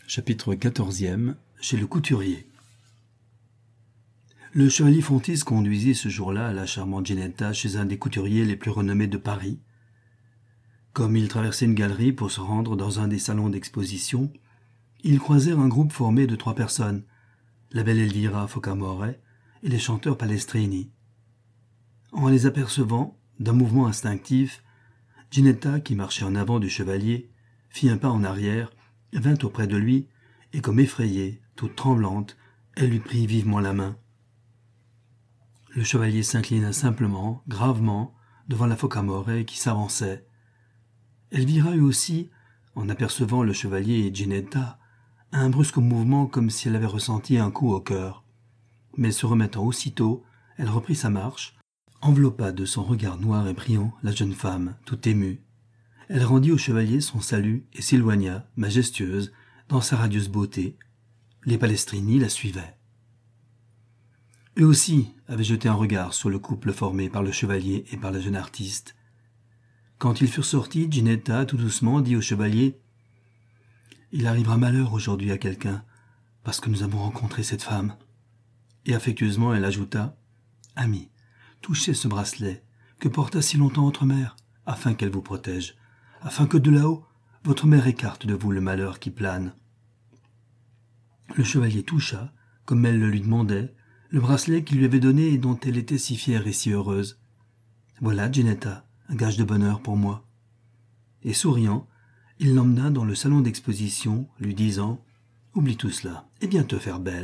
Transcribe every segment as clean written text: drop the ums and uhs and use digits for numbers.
Chapitre 14e. Chez le couturier. Le chevalier Fontis conduisit ce jour-là la charmante Ginetta chez un des couturiers les plus renommés de Paris. Comme ils traversaient une galerie pour se rendre dans un des salons d'exposition, ils croisèrent un groupe formé de 3 personnes, la belle Elvira Focamore et les chanteurs Palestrini. En les apercevant, d'un mouvement instinctif, Ginetta, qui marchait en avant du chevalier, fit un pas en arrière, vint auprès de lui, et comme effrayée, toute tremblante, elle lui prit vivement la main. Le chevalier s'inclina simplement, gravement, devant la Focamore qui s'avançait. Elvira eut aussi, en apercevant le chevalier et Ginetta, un brusque mouvement comme si elle avait ressenti un coup au cœur. Mais se remettant aussitôt, elle reprit sa marche, enveloppa de son regard noir et brillant la jeune femme, tout émue. Elle rendit au chevalier son salut et s'éloigna, majestueuse, dans sa radieuse beauté. Les Palestrini la suivaient. Eux aussi avaient jeté un regard sur le couple formé par le chevalier et par la jeune artiste. Quand ils furent sortis, Ginetta, tout doucement, dit au chevalier « Il arrivera malheur aujourd'hui à quelqu'un, parce que nous avons rencontré cette femme. » Et affectueusement, elle ajouta « Ami, touchez ce bracelet que porta si longtemps votre mère, afin qu'elle vous protège, afin que de là-haut, votre mère écarte de vous le malheur qui plane. » Le chevalier toucha, comme elle le lui demandait, le bracelet qu'il lui avait donné et dont elle était si fière et si heureuse. « Voilà, Ginetta, un gage de bonheur pour moi. » Et souriant, il l'emmena dans le salon d'exposition, lui disant « Oublie tout cela, et viens te faire belle. »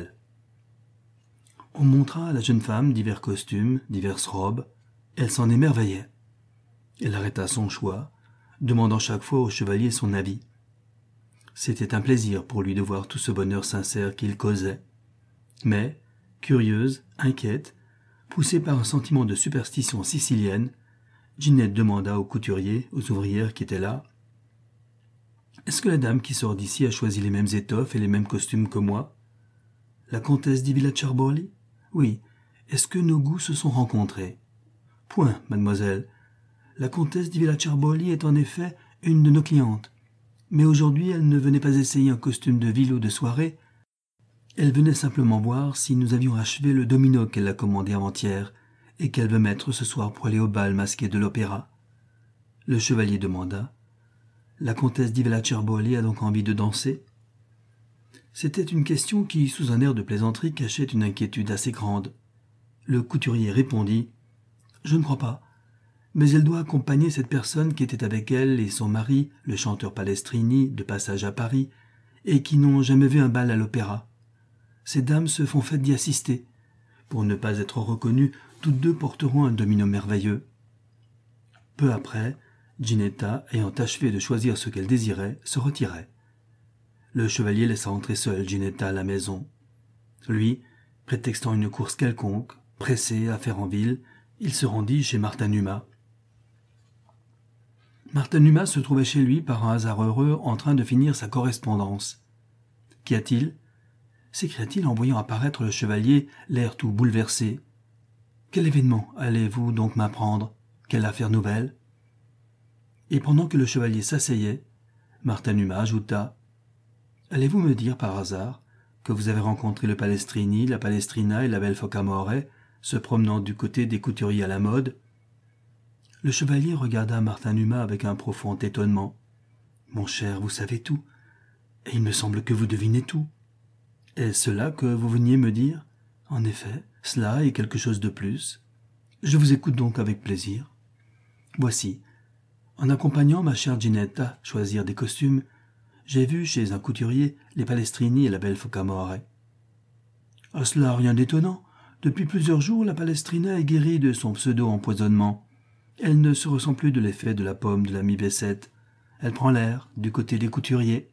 On montra à la jeune femme divers costumes, diverses robes. Elle s'en émerveillait. Elle arrêta son choix, demandant chaque fois au chevalier son avis. C'était un plaisir pour lui de voir tout ce bonheur sincère qu'il causait. Mais, curieuse, inquiète, poussée par un sentiment de superstition sicilienne, Ginette demanda au couturier, aux ouvrières qui étaient là, « Est-ce que la dame qui sort d'ici a choisi les mêmes étoffes et les mêmes costumes que moi? La comtesse di Villacerbolli? Oui. Est-ce que nos goûts se sont rencontrés? Point, mademoiselle. La comtesse di Villacerbolli est en effet une de nos clientes. Mais aujourd'hui, elle ne venait pas essayer un costume de ville ou de soirée. Elle venait simplement voir si nous avions achevé le domino qu'elle a commandé avant-hier et qu'elle veut mettre ce soir pour aller au bal masqué de l'opéra. » Le chevalier demanda « La comtesse di Villacerbolli a donc envie de danser ?» C'était une question qui, sous un air de plaisanterie, cachait une inquiétude assez grande. Le couturier répondit « Je ne crois pas. Mais elle doit accompagner cette personne qui était avec elle et son mari, le chanteur Palestrini, de passage à Paris, et qui n'ont jamais vu un bal à l'opéra. Ces dames se font fête d'y assister. Pour ne pas être reconnues, toutes deux porteront un domino merveilleux. » Peu après, Ginetta, ayant achevé de choisir ce qu'elle désirait, se retirait. Le chevalier laissa entrer seul Ginetta à la maison. Lui, prétextant une course quelconque, pressé à faire en ville, il se rendit chez Martin Numa. Martin Numa se trouvait chez lui par un hasard heureux en train de finir sa correspondance. « Qu'y a-t-il » s'écria-t-il en voyant apparaître le chevalier, l'air tout bouleversé. « Quel événement allez-vous donc m'apprendre? Quelle affaire nouvelle ?» Et pendant que le chevalier s'asseyait, Martin Numa ajouta « Allez-vous me dire par hasard que vous avez rencontré le Palestrini, la Palestrina et la belle Focamore, se promenant du côté des couturiers à la mode ?» Le chevalier regarda Martin Numa avec un profond étonnement. « Mon cher, vous savez tout, et il me semble que vous devinez tout. Est-ce cela que vous veniez me dire? En effet, cela et quelque chose de plus. Je vous écoute donc avec plaisir. Voici, en accompagnant ma chère Ginetta choisir des costumes, j'ai vu chez un couturier les Palestrini et la belle Focamore. À cela, rien d'étonnant. Depuis plusieurs jours, la Palestrina est guérie de son pseudo-empoisonnement. Elle ne se ressent plus de l'effet de la pomme de l'ami Bessette. Elle prend l'air du côté des couturiers.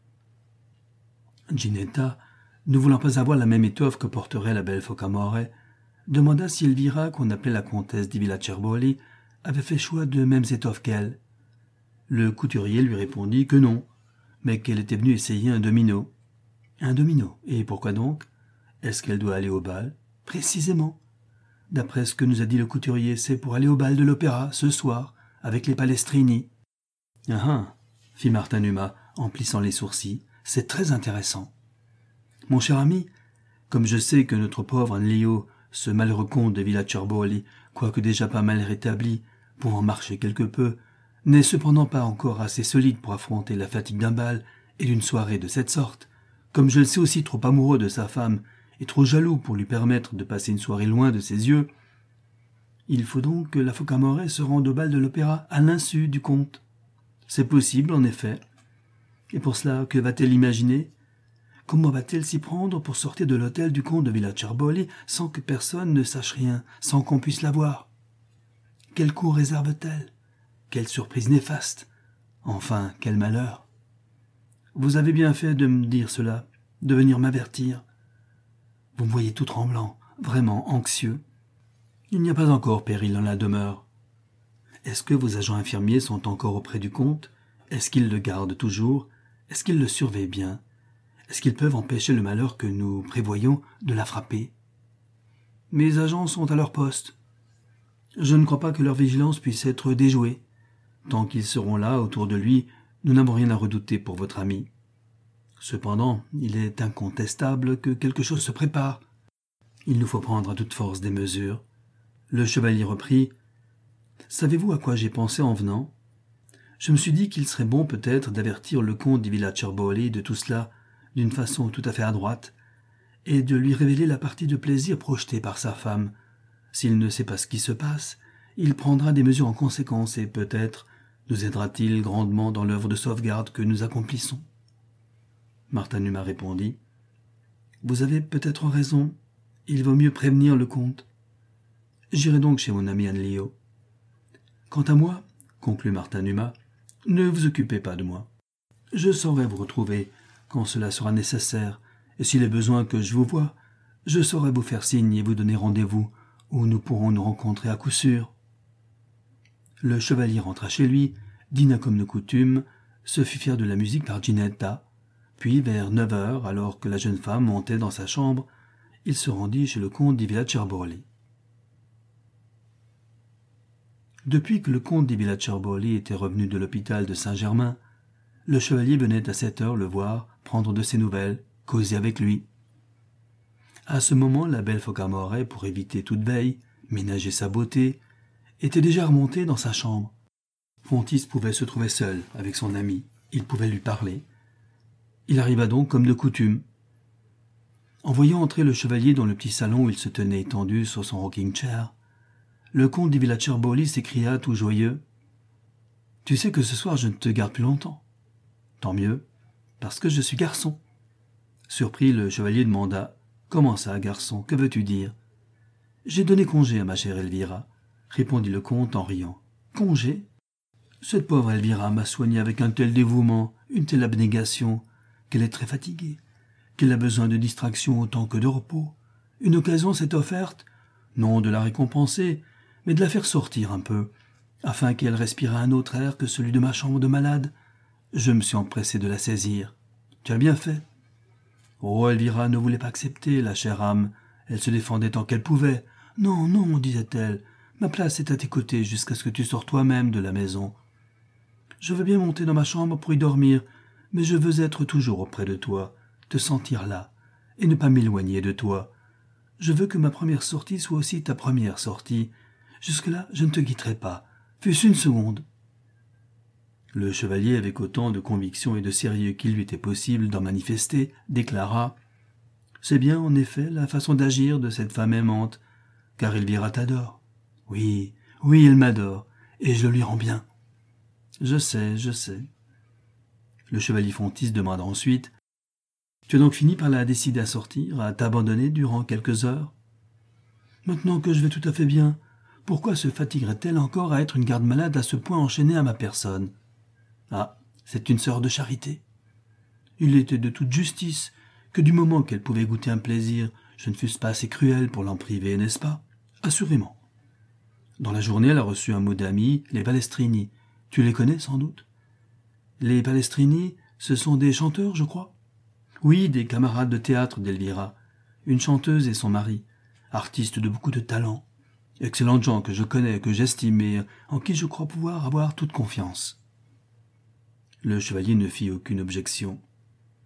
Ginetta, ne voulant pas avoir la même étoffe que porterait la belle Focamore, demanda si Elvira, qu'on appelait la comtesse di Villacerbolli, avait fait choix de mêmes étoffes qu'elle. Le couturier lui répondit que non, mais qu'elle était venue essayer un domino. Un domino, et pourquoi donc? Est-ce qu'elle doit aller au bal? Précisément. D'après ce que nous a dit le couturier, c'est pour aller au bal de l'opéra, ce soir, avec les Palestrini. Ah ah, fit Martin Numa, en plissant les sourcils, C'est très intéressant. Mon cher ami, comme je sais que notre pauvre Léo, ce malheureux comte de Villacerbolli, quoique déjà pas mal rétabli, pouvant marcher quelque peu, n'est cependant pas encore assez solide pour affronter la fatigue d'un bal et d'une soirée de cette sorte, comme je le sais aussi trop amoureux de sa femme et trop jaloux pour lui permettre de passer une soirée loin de ses yeux, il faut donc que la Focamore se rende au bal de l'opéra à l'insu du comte. C'est possible, en effet. Et pour cela, que va-t-elle imaginer? Comment va-t-elle s'y prendre pour sortir de l'hôtel du comte de Villacerbolli sans que personne ne sache rien, sans qu'on puisse la voir? Quel coup réserve-t-elle? Quelle surprise néfaste? Enfin, quel malheur! Vous avez bien fait de me dire cela, de venir m'avertir. Vous me voyez tout tremblant, vraiment anxieux. Il n'y a pas encore péril dans la demeure. Est-ce que vos agents infirmiers sont encore auprès du comte? Est-ce qu'ils le gardent toujours? Est-ce qu'ils le surveillent bien? Est-ce qu'ils peuvent empêcher le malheur que nous prévoyons de la frapper? Mes agents sont à leur poste. Je ne crois pas que leur vigilance puisse être déjouée. Tant qu'ils seront là, autour de lui, nous n'avons rien à redouter pour votre ami. Cependant, il est incontestable que quelque chose se prépare. Il nous faut prendre à toute force des mesures. Le chevalier reprit. « Savez-vous à quoi j'ai pensé en venant? Je me suis dit qu'il serait bon peut-être d'avertir le comte di Villacerbolli de tout cela d'une façon tout à fait adroite, et de lui révéler la partie de plaisir projetée par sa femme. S'il ne sait pas ce qui se passe, il prendra des mesures en conséquence et peut-être nous aidera-t-il grandement dans l'œuvre de sauvegarde que nous accomplissons. » Martin Numa répondit. « Vous avez peut-être raison. Il vaut mieux prévenir le comte. J'irai donc chez mon ami Anlio. Quant à moi, conclut Martin Numa, ne vous occupez pas de moi. Je saurai vous retrouver quand cela sera nécessaire, et s'il est besoin que je vous voie, je saurai vous faire signe et vous donner rendez-vous, où nous pourrons nous rencontrer à coup sûr. » Le chevalier rentra chez lui, dîna comme de coutume, se fit faire de la musique par Ginetta, puis vers 9 heures, alors que la jeune femme montait dans sa chambre, il se rendit chez le comte di Villacerbolli. Depuis que le comte di Villacerbolli était revenu de l'hôpital de Saint-Germain, le chevalier venait à 7 heures le voir, prendre de ses nouvelles, causer avec lui. À ce moment, la belle Focamore, pour éviter toute veille, ménager sa beauté, était déjà remontée dans sa chambre. Fontis pouvait se trouver seul avec son ami, il pouvait lui parler. Il arriva donc comme de coutume. En voyant entrer le chevalier dans le petit salon où il se tenait étendu sur son rocking-chair, le comte di Villacerbolli s'écria tout joyeux. « Tu sais que ce soir je ne te garde plus longtemps. »« Tant mieux, parce que je suis garçon. » Surpris, le chevalier demanda. « Comment ça, garçon? Que veux-tu dire ?»« J'ai donné congé à ma chère Elvira, » répondit le comte en riant. « Congé? Cette pauvre Elvira m'a soigné avec un tel dévouement, une telle abnégation, qu'elle est très fatiguée, qu'elle a besoin de distraction autant que de repos. Une occasion s'est offerte, non de la récompenser, mais de la faire sortir un peu, afin qu'elle respirât un autre air que celui de ma chambre de malade. Je me suis empressé de la saisir. Tu as bien fait. » Oh, Elvira ne voulait pas accepter, la chère âme. Elle se défendait tant qu'elle pouvait. « Non, non, disait-elle, ma place est à tes côtés jusqu'à ce que tu sors toi-même de la maison. Je veux bien monter dans ma chambre pour y dormir, mais je veux être toujours auprès de toi, te sentir là, et ne pas m'éloigner de toi. Je veux que ma première sortie soit aussi ta première sortie. Jusque-là, je ne te quitterai pas, fût-ce une seconde. » Le chevalier, avec autant de conviction et de sérieux qu'il lui était possible d'en manifester, déclara « C'est bien, en effet, la façon d'agir de cette femme aimante, car Elvira t'adore. Oui, oui, elle m'adore, et je le lui rends bien. » « Je sais, je sais. » Le chevalier Fontis demanda ensuite « Tu as donc fini par la décider à sortir, à t'abandonner durant quelques heures? Maintenant que je vais tout à fait bien, pourquoi se fatiguerait-elle encore à être une garde-malade à ce point enchaînée à ma personne? Ah, c'est une sœur de charité. Il était de toute justice que du moment qu'elle pouvait goûter un plaisir, je ne fusse pas assez cruel pour l'en priver, n'est-ce pas? Assurément. Dans la journée, elle a reçu un mot d'amis, les Palestrini. Tu les connais sans doute? Les Palestrini, ce sont des chanteurs, je crois? Oui, des camarades de théâtre d'Elvira. Une chanteuse et son mari, artistes de beaucoup de talent. Excellentes gens que je connais, que j'estime et en qui je crois pouvoir avoir toute confiance. Le chevalier ne fit aucune objection.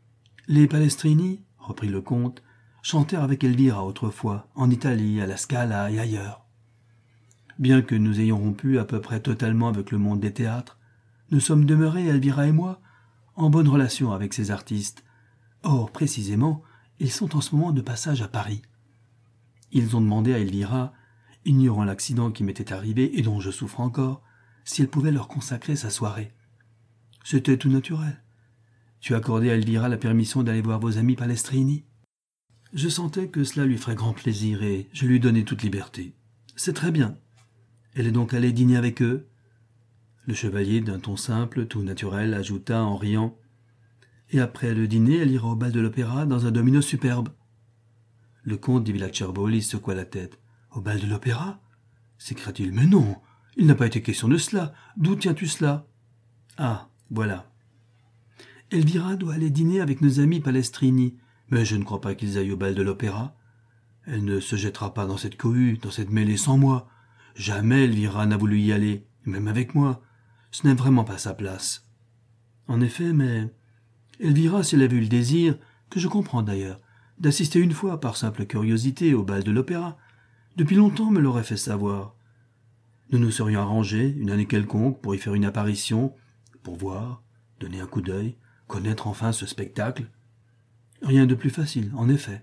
Les Palestrini, reprit le comte, chantèrent avec Elvira autrefois, en Italie, à la Scala et ailleurs. Bien que nous ayons rompu à peu près totalement avec le monde des théâtres, nous sommes demeurés, Elvira et moi, en bonne relation avec ces artistes. Or, précisément, ils sont en ce moment de passage à Paris. Ils ont demandé à Elvira, ignorant l'accident qui m'était arrivé et dont je souffre encore, si elle pouvait leur consacrer sa soirée. C'était tout naturel. Tu as accordé à Elvira la permission d'aller voir vos amis Palestrini. Je sentais que cela lui ferait grand plaisir et je lui donnai toute liberté. C'est très bien. Elle est donc allée dîner avec eux. Le chevalier, d'un ton simple, tout naturel, ajouta en riant « Et après le dîner, elle ira au bal de l'opéra dans un domino superbe. » Le comte di Villacervoli secoua la tête. « Au bal de l'opéra » s'écria-t-il. « Mais non, il n'a pas été question de cela. D'où tiens-tu cela ?»« Ah, voilà. Elvira doit aller dîner avec nos amis Palestrini, mais je ne crois pas qu'ils aillent au bal de l'opéra. Elle ne se jettera pas dans cette cohue, dans cette mêlée sans moi. Jamais Elvira n'a voulu y aller, même avec moi. Ce n'est vraiment pas sa place. » En effet, mais Elvira, si elle avait eu le désir, que je comprends d'ailleurs, d'assister une fois par simple curiosité au bal de l'opéra, depuis longtemps me l'aurait fait savoir. Nous nous serions arrangés, une année quelconque, pour y faire une apparition, pour voir, donner un coup d'œil, connaître enfin ce spectacle. Rien de plus facile, en effet.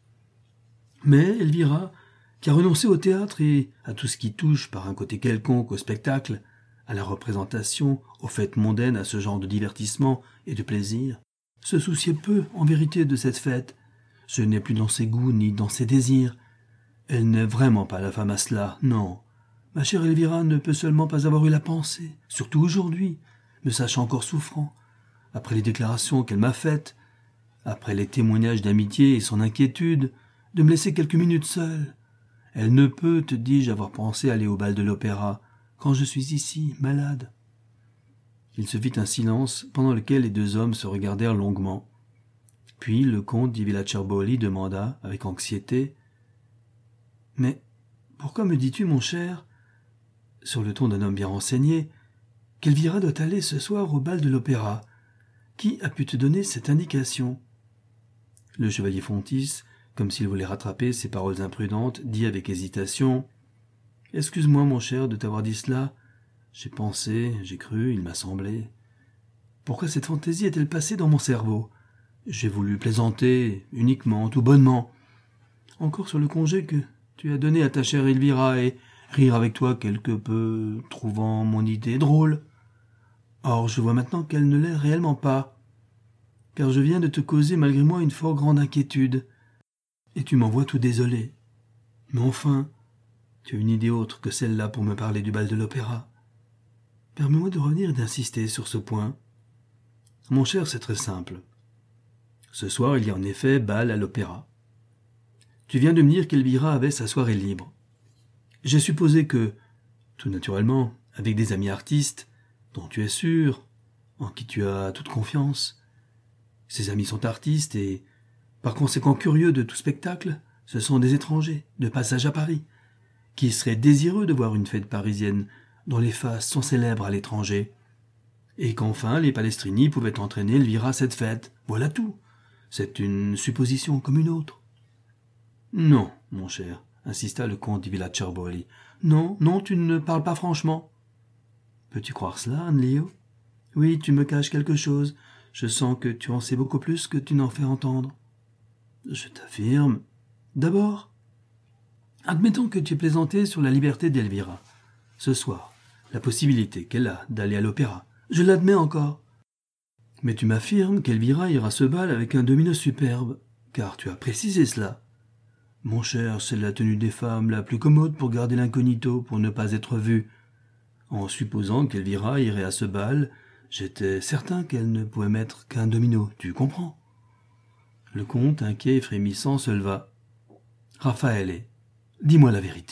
Mais Elvira, qui a renoncé au théâtre et à tout ce qui touche par un côté quelconque au spectacle, à la représentation, aux fêtes mondaines, à ce genre de divertissement et de plaisir, se souciait peu, en vérité, de cette fête. Ce n'est plus dans ses goûts ni dans ses désirs. Elle n'est vraiment pas la femme à cela, non. Ma chère Elvira ne peut seulement pas avoir eu la pensée, surtout aujourd'hui, me sachant encore souffrant, après les déclarations qu'elle m'a faites, après les témoignages d'amitié et son inquiétude, de me laisser quelques minutes seule. Elle ne peut, te dis-je, avoir pensé aller au bal de l'opéra, quand je suis ici, malade. » Il se fit un silence, pendant lequel les deux hommes se regardèrent longuement. Puis le comte di Villacervoli demanda, avec anxiété, « Mais pourquoi me dis-tu, mon cher, sur le ton d'un homme bien renseigné, qu'Elvira doit aller ce soir au bal de l'opéra? Qui a pu te donner cette indication ?» Le chevalier Fontis, comme s'il voulait rattraper ses paroles imprudentes, dit avec hésitation « Excuse-moi, mon cher, de t'avoir dit cela. J'ai pensé, j'ai cru, il m'a semblé. Pourquoi cette fantaisie est-elle passée dans mon cerveau? J'ai voulu plaisanter, uniquement, tout bonnement. Encore sur le congé que tu as donné à ta chère Elvira et rire avec toi quelque peu, trouvant mon idée drôle. Or, je vois maintenant qu'elle ne l'est réellement pas, car je viens de te causer malgré moi une fort grande inquiétude, et tu m'en vois tout désolé. Mais enfin, tu as une idée autre que celle-là pour me parler du bal de l'opéra. Permets-moi de revenir et d'insister sur ce point. Mon cher, c'est très simple. Ce soir, il y a en effet bal à l'opéra. Tu viens de me dire qu'Elvira avait sa soirée libre. J'ai supposé que, tout naturellement, avec des amis artistes, dont tu es sûr, en qui tu as toute confiance, ces amis sont artistes et, par conséquent curieux de tout spectacle, ce sont des étrangers, de passage à Paris, qui seraient désireux de voir une fête parisienne dont les faces sont célèbres à l'étranger, et qu'enfin les Palestrini pouvaient entraîner Elvira à cette fête. Voilà tout. C'est une supposition comme une autre. Non, mon cher, insista le comte di Villacervoli. Non, non, tu ne parles pas franchement. Peux-tu croire cela, Anne-Lio? Oui, tu me caches quelque chose. Je sens que tu en sais beaucoup plus que tu n'en fais entendre. Je t'affirme. D'abord, admettons que tu aies plaisanté sur la liberté d'Elvira. Ce soir, la possibilité qu'elle a d'aller à l'opéra. Je l'admets encore. Mais tu m'affirmes qu'Elvira ira se bal avec un domino superbe, car tu as précisé cela. Mon cher, c'est la tenue des femmes la plus commode pour garder l'incognito, pour ne pas être vue. En supposant qu'Elvira irait à ce bal, j'étais certain qu'elle ne pouvait mettre qu'un domino, tu comprends? Le comte, inquiet et frémissant, se leva. « Raffaele, dis-moi la vérité. »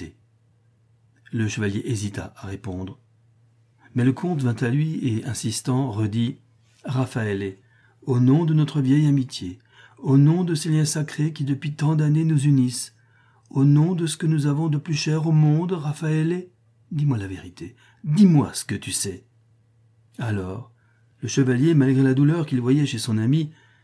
Le chevalier hésita à répondre. Mais le comte vint à lui et, insistant, redit « Raffaele, au nom de notre vieille amitié, au nom de ces liens sacrés qui depuis tant d'années nous unissent, au nom de ce que nous avons de plus cher au monde, Raffaele, dis-moi la vérité, dis-moi ce que tu sais. » Alors, le chevalier, malgré la douleur qu'il voyait chez son ami,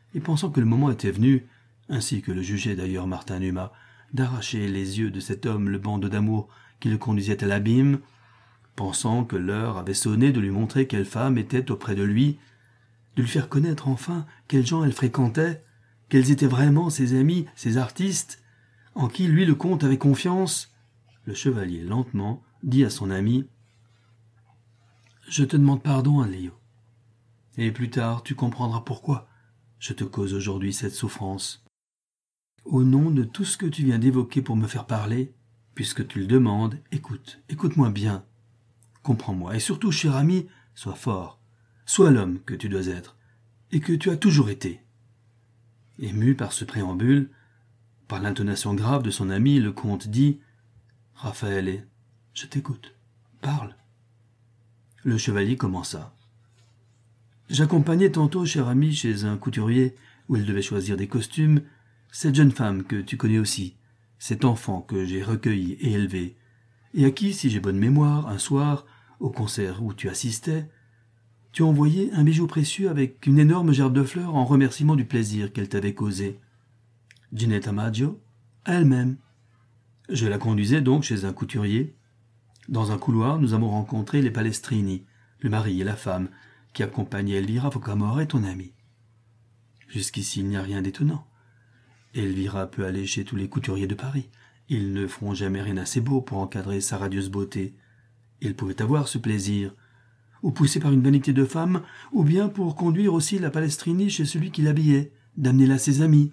et pensant que le moment était venu, ainsi que le jugeait d'ailleurs Martin Numa, d'arracher les yeux de cet homme le bandeau d'amour qui le conduisait à l'abîme, pensant que l'heure avait sonné de lui montrer quelle femme était auprès de lui, de lui faire connaître enfin quels gens elle fréquentait, quels étaient vraiment ses amis, ses artistes, en qui lui le comte avait confiance, le chevalier lentement dit à son ami « Je te demande pardon, Léo, et plus tard tu comprendras pourquoi je te cause aujourd'hui cette souffrance. Au nom de tout ce que tu viens d'évoquer pour me faire parler, puisque tu le demandes, écoute-moi bien, comprends-moi, et surtout, cher ami, sois fort, sois l'homme que tu dois être, et que tu as toujours été. » Ému par ce préambule, par l'intonation grave de son ami, le comte dit « Raphaël, je t'écoute, parle. » Le chevalier commença. « J'accompagnais tantôt, cher ami, chez un couturier, où il devait choisir des costumes, cette jeune femme que tu connais aussi, cet enfant que j'ai recueilli et élevé, et à qui, si j'ai bonne mémoire, un soir, au concert où tu assistais, tu as envoyé un bijou précieux avec une énorme gerbe de fleurs en remerciement du plaisir qu'elle t'avait causé. Ginetta Maggio, elle-même. Je la conduisais donc chez un couturier. Dans un couloir, nous avons rencontré les Palestrini, le mari et la femme, qui accompagnaient Elvira Focamore et ton ami. Jusqu'ici, il n'y a rien d'étonnant. Elvira peut aller chez tous les couturiers de Paris. Ils ne feront jamais rien assez beau pour encadrer sa radieuse beauté. Il pouvait avoir ce plaisir, ou poussé par une vanité de femme, ou bien pour conduire aussi la Palestrini chez celui qui l'habillait, d'amener là ses amis.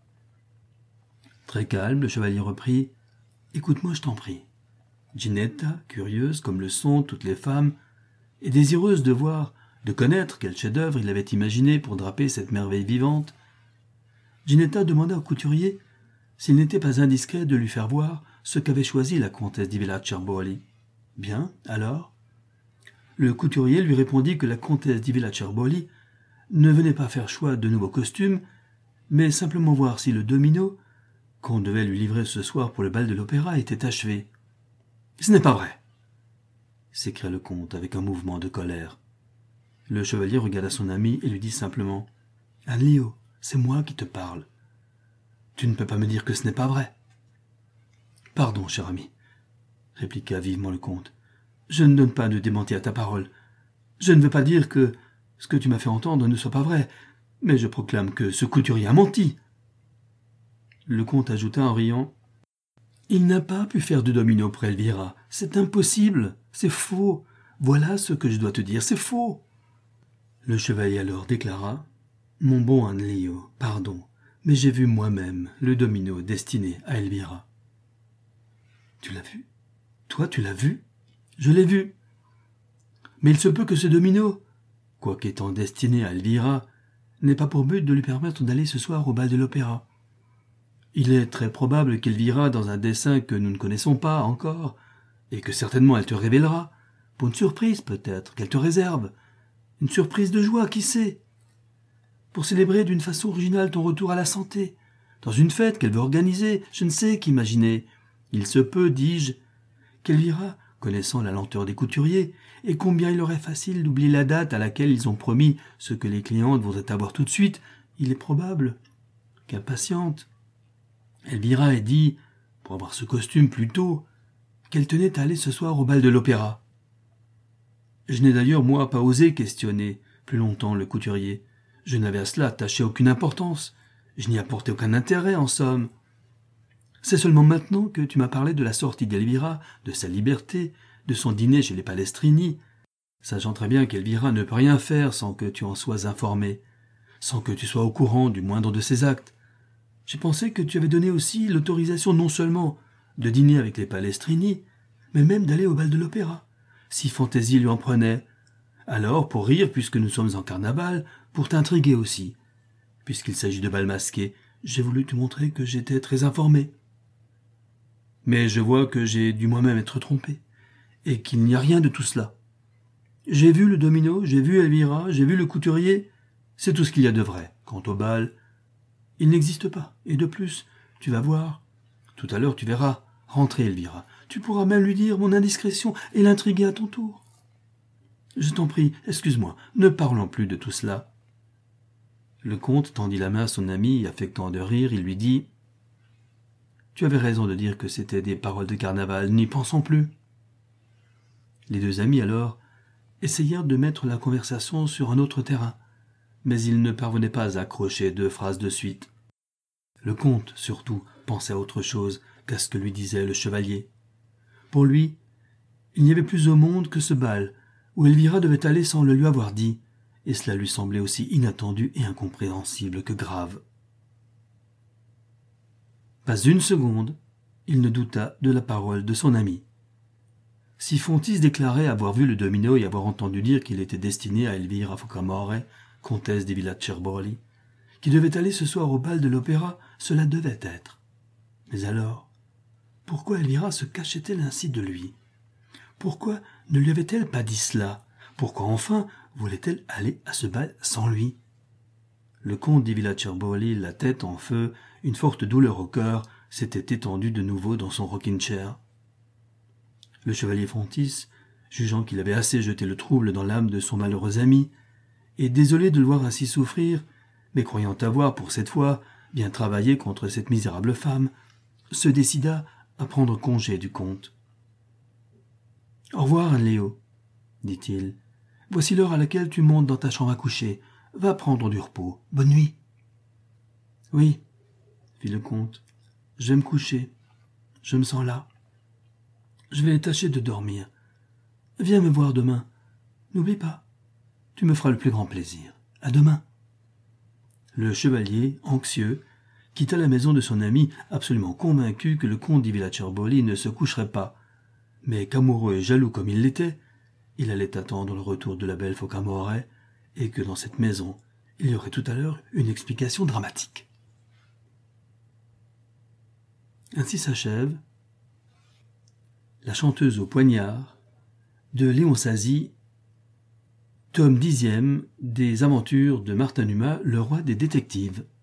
Très calme, le chevalier reprit « Écoute-moi, je t'en prie. Ginetta, curieuse comme le sont toutes les femmes, et désireuse de voir, de connaître quel chef-d'œuvre il avait imaginé pour draper cette merveille vivante, Ginetta demanda au couturier s'il n'était pas indiscret de lui faire voir ce qu'avait choisi la comtesse di Villacerbolli. Bien, alors ? Le couturier lui répondit que la comtesse di Villacerbolli ne venait pas faire choix de nouveaux costumes, mais simplement voir si le domino, qu'on devait lui livrer ce soir pour le bal de l'opéra, était achevé. « Ce n'est pas vrai !» s'écria le comte avec un mouvement de colère. Le chevalier regarda son ami et lui dit simplement « Léo, c'est moi qui te parle. Tu ne peux pas me dire que ce n'est pas vrai. »« Pardon, cher ami, » répliqua vivement le comte. « Je ne donne pas de démenti à ta parole. Je ne veux pas dire que ce que tu m'as fait entendre ne soit pas vrai, mais je proclame que ce couturier a menti. » Le comte ajouta en riant « Il n'a pas pu faire de domino pour Elvira. C'est impossible. C'est faux. Voilà ce que je dois te dire. C'est faux. » Le chevalier alors déclara « Mon bon Léo, pardon, mais j'ai vu moi-même le domino destiné à Elvira. »« Tu l'as vu ? Toi, tu l'as vu ? » ?»« Je l'ai vu. Mais il se peut que ce domino, quoiqu'étant destiné à Elvira, n'ait pas pour but de lui permettre d'aller ce soir au bal de l'opéra. Il est très probable qu'Elvira, dans un dessein que nous ne connaissons pas encore, et que certainement elle te révélera, pour une surprise peut-être qu'elle te réserve, une surprise de joie, qui sait, pour célébrer d'une façon originale ton retour à la santé, dans une fête qu'elle veut organiser, je ne sais qu'imaginer. Il se peut, dis-je, qu'Elvira, connaissant la lenteur des couturiers, et combien il leur est facile d'oublier la date à laquelle ils ont promis ce que les clientes voudraient avoir tout de suite, il est probable qu'impatiente, Elvira ait dit, pour avoir ce costume plus tôt, qu'elle tenait à aller ce soir au bal de l'opéra. Je n'ai d'ailleurs, moi, pas osé questionner plus longtemps le couturier. Je n'avais à cela attaché aucune importance. Je n'y apportais aucun intérêt, en somme. C'est seulement maintenant que tu m'as parlé de la sortie d'Elvira, de sa liberté, de son dîner chez les Palestrini, sachant très bien qu'Elvira ne peut rien faire sans que tu en sois informé, sans que tu sois au courant du moindre de ses actes. J'ai pensé que tu avais donné aussi l'autorisation non seulement de dîner avec les Palestrini, mais même d'aller au bal de l'opéra, si fantaisie lui en prenait. Alors, pour rire, puisque nous sommes en carnaval, pour t'intriguer aussi, puisqu'il s'agit de bal masqué, j'ai voulu te montrer que j'étais très informé. Mais je vois que j'ai dû moi-même être trompé, et qu'il n'y a rien de tout cela. J'ai vu le domino, j'ai vu Elvira, j'ai vu le couturier, c'est tout ce qu'il y a de vrai. Quant au bal, il n'existe pas, et de plus, tu vas voir, tout à l'heure tu verras, rentrer Elvira, tu pourras même lui dire mon indiscrétion et l'intriguer à ton tour. Je t'en prie, excuse-moi, ne parlons plus de tout cela. Le comte tendit la main à son ami et, affectant de rire, il lui dit « Tu avais raison de dire que c'était des paroles de carnaval, n'y pensons plus. » Les deux amis, alors, essayèrent de mettre la conversation sur un autre terrain, mais ils ne parvenaient pas à accrocher 2 phrases de suite. Le comte, surtout, pensait à autre chose qu'à ce que lui disait le chevalier. Pour lui, il n'y avait plus au monde que ce bal, où Elvira devait aller sans le lui avoir dit, et cela lui semblait aussi inattendu et incompréhensible que grave. Pas une seconde, il ne douta de la parole de son ami. Si Fontis déclarait avoir vu le domino et avoir entendu dire qu'il était destiné à Elvira Focamore, comtesse des Villacerborli, qui devait aller ce soir au bal de l'opéra, cela devait être. Mais alors, pourquoi Elvira se cachait-elle ainsi de lui? Pourquoi ne lui avait-elle pas dit cela? Pourquoi enfin voulait-elle aller à ce bal sans lui? Le comte des Villacerborli, la tête en feu, une forte douleur au cœur, s'était étendu de nouveau dans son rocking-chair. Le chevalier Fontis, jugeant qu'il avait assez jeté le trouble dans l'âme de son malheureux ami, et désolé de le voir ainsi souffrir, mais croyant avoir, pour cette fois, bien travaillé contre cette misérable femme, se décida à prendre congé du comte. « Au revoir, Léo, dit-il. Voici l'heure à laquelle tu montes dans ta chambre à coucher. Va prendre du repos. Bonne nuit. » « Oui, fit le comte. Je vais me coucher. Je me sens là. Je vais tâcher de dormir. Viens me voir demain. N'oublie pas. Tu me feras le plus grand plaisir. À demain. » Le chevalier, anxieux, quitta la maison de son ami, absolument convaincu que le comte di Villacerborli ne se coucherait pas, mais qu'amoureux et jaloux comme il l'était, il allait attendre le retour de la belle Focamore, et que dans cette maison, il y aurait tout à l'heure une explication dramatique. Ainsi s'achève La chanteuse au poignard de Léon Sazy, tome 10e des aventures de Martin Numa, le roi des détectives.